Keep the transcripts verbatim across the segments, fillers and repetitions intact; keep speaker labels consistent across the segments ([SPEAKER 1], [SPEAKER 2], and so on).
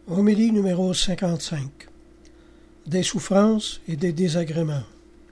[SPEAKER 1] Homélie numéro cinquante-cinq. Des souffrances et des désagréments.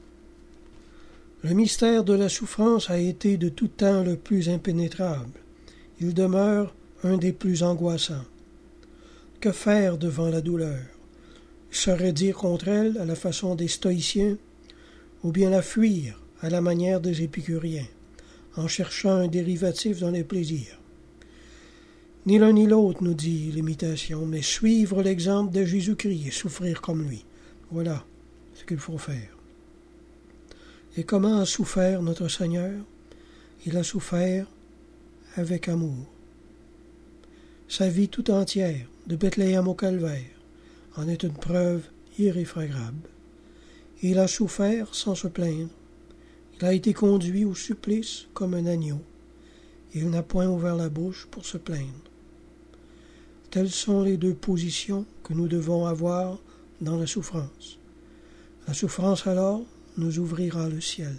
[SPEAKER 1] Le mystère de la souffrance a été de tout temps le plus impénétrable. Il demeure un des plus angoissants. Que faire devant la douleur? Se raidir contre elle à la façon des stoïciens, ou bien la fuir à la manière des épicuriens, en cherchant un dérivatif dans les plaisirs? Ni l'un ni l'autre, nous dit l'imitation, mais suivre l'exemple de Jésus-Christ et souffrir comme lui. Voilà ce qu'il faut faire. Et comment a souffert notre Seigneur? Il a souffert avec amour. Sa vie tout entière, de Bethléem au Calvaire, en est une preuve irréfragable. Il a souffert sans se plaindre. Il a été conduit au supplice comme un agneau. Il n'a point ouvert la bouche pour se plaindre. Telles sont les deux positions que nous devons avoir dans la souffrance. La souffrance, alors, nous ouvrira le ciel.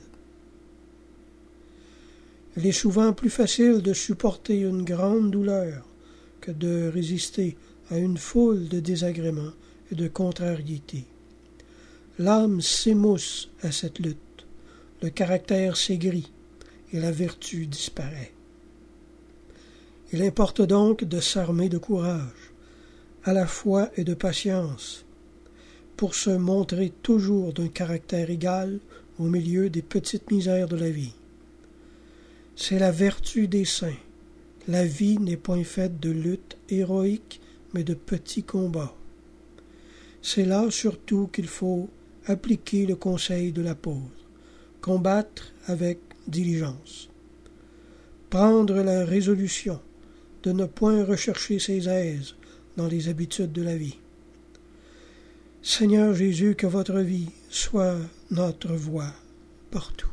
[SPEAKER 1] Il est souvent plus facile de supporter une grande douleur que de résister à une foule de désagréments et de contrariétés. L'âme s'émousse à cette lutte, le caractère s'aigrit et la vertu disparaît. Il importe donc de s'armer de courage, à la fois et de patience, pour se montrer toujours d'un caractère égal au milieu des petites misères de la vie. C'est la vertu des saints. La vie n'est point faite de luttes héroïques, mais de petits combats. C'est là surtout qu'il faut appliquer le conseil de l'apôtre, combattre avec diligence, prendre la résolution de ne point rechercher ses aises dans les habitudes de la vie. Seigneur Jésus, que votre vie soit notre voie partout.